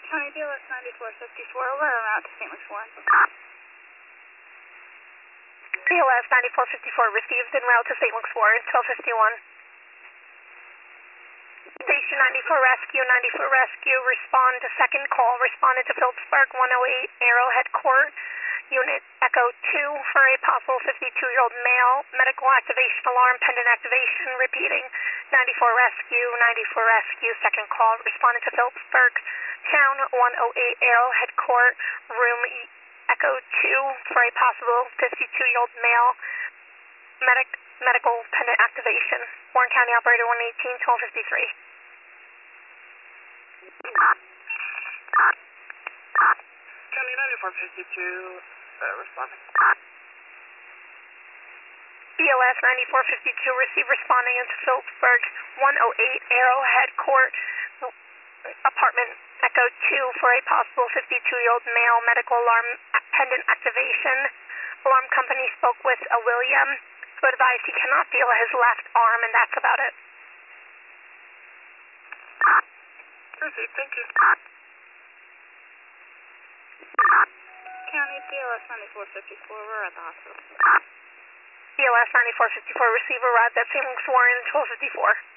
County BLS 9454, we're around to St. Luke's Warren. BLS 9454 received en route to St. Luke's Warren, 1251. Station 94 Rescue, respond to second call, responded to Phillipsburg 108 Arrowhead Court, Unit Echo 2 for a possible 52-year-old male, medical activation alarm pending activation, repeating 94 Rescue, second call, responded to Phillipsburg Town 108 Arrowhead Court, room Echo 2 for a possible 52-year-old male, medical pending activation. Warren County Operator 118, 1253. County 9452, responding. BLS 9452, receive responding into Phillipsburg 108 Arrowhead Court, apartment Echo 2 for a possible 52-year-old male, medical alarm pendant activation. Alarm company spoke with a William, who advised he cannot feel his left arm, and that's about it. Proceed, thank you. County BLS 9454, we're at the hospital. BLS 9454, receive arrived at St. Luke's Warren, 1254.